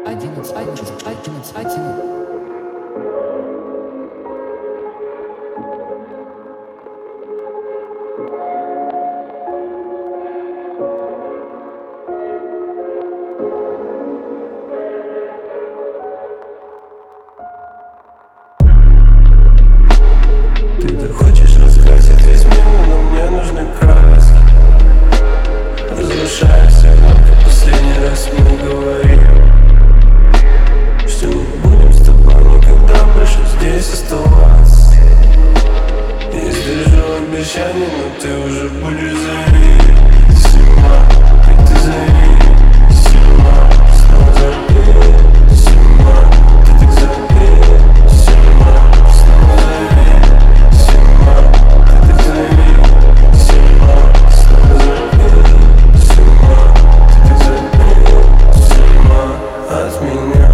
11. Ты хочешь раскрасить весь мир, но мне нужны краски. Разрушайся, как последний раз мы говорим, что не будем с тобой никогда больше здесь оставаться. Я сдержу обещание, но ты уже будешь зависима. И ты зависима, снова зависима. Ты так зависима, снова зависима. Ты так зависима, снова зависима. Ты так зависима от меня.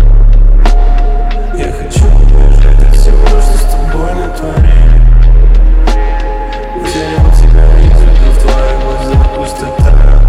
Я хочу убежать от всего, что с тобой натворили. Потерял тебя из виду, в твоих глазах пустота.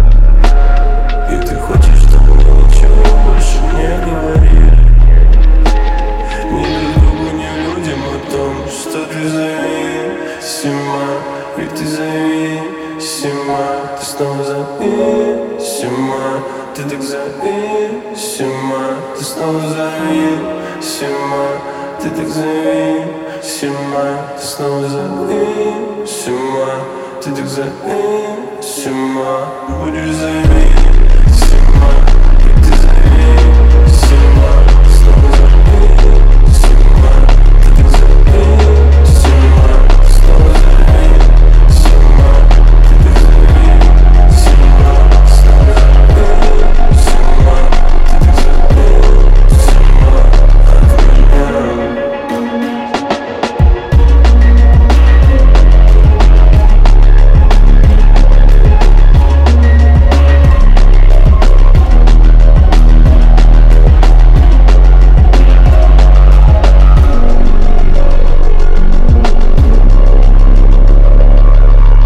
И ты хочешь, чтобы мы ничего больше не говорили. Ни друг другу, ни людям о том, что ты зависима. Ведь ты зависима, ты снова зависима. Ты так зависима, ты снова зависима. Ты так зависима, ты снова зависима. Ты так зависима, будешь зависима. И ты зависима, снова зависима. Ты так зависима, снова зависима. Ты так зависима, снова зависима. Ты так зависима от меня.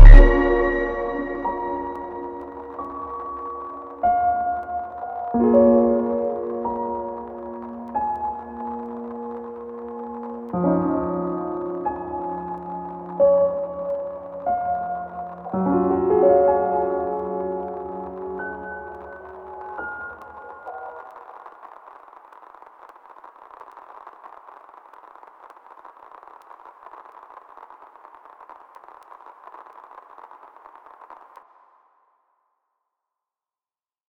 Thank